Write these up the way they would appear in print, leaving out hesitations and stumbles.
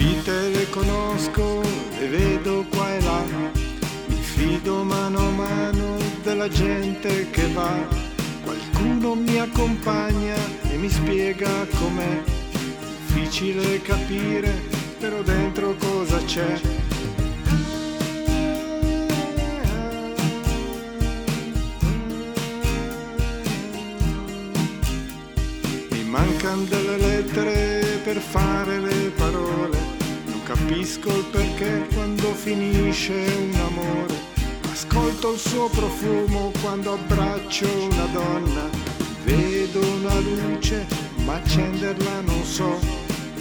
vite le conosco, le vedo qua e là, mi fido mano a mano della gente che va, qualcuno mi accompagna e mi spiega com'è, difficile capire, però dentro cosa c'è. Mi mancano delle lettere per fare le parole, non capisco il perché quando finisce un amore, ascolto il suo profumo quando abbraccio una donna, vedo una luce ma accenderla non so.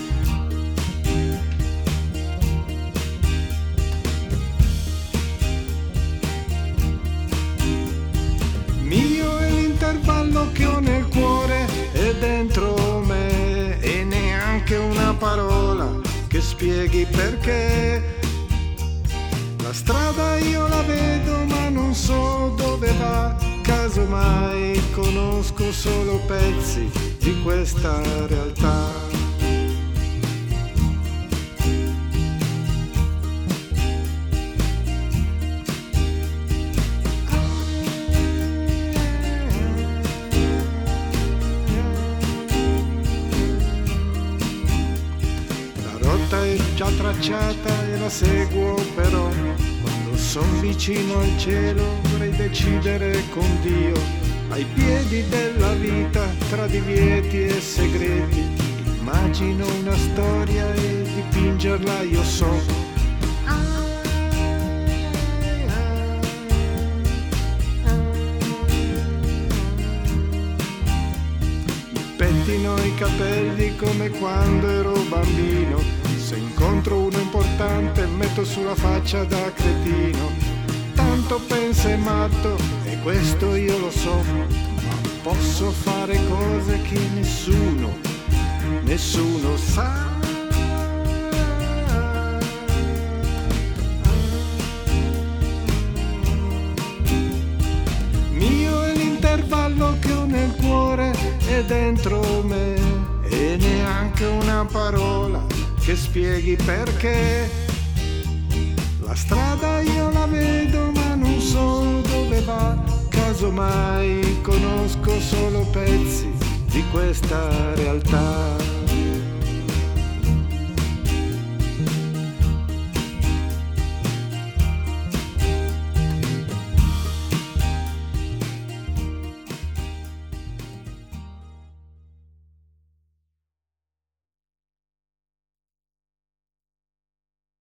Mio è l'intervallo che ho nel cuore e dentro me, e neanche una parola che spieghi perché. La strada io la vedo ma non so dove va, casomai conosco solo pezzi di questa realtà. È già tracciata e la seguo, però quando son vicino al cielo vorrei decidere con Dio, ai piedi della vita tra divieti e segreti, immagino una storia e dipingerla io so. Pettino i capelli come quando ero bambino, se incontro uno importante metto sulla faccia da cretino, tanto pensa è matto e questo io lo so, ma posso fare cose che nessuno sa. Mio è l'intervallo che ho nel cuore e dentro me, e neanche una parola che spieghi perché. La strada io la vedo ma non so dove va, casomai conosco solo pezzi di questa realtà.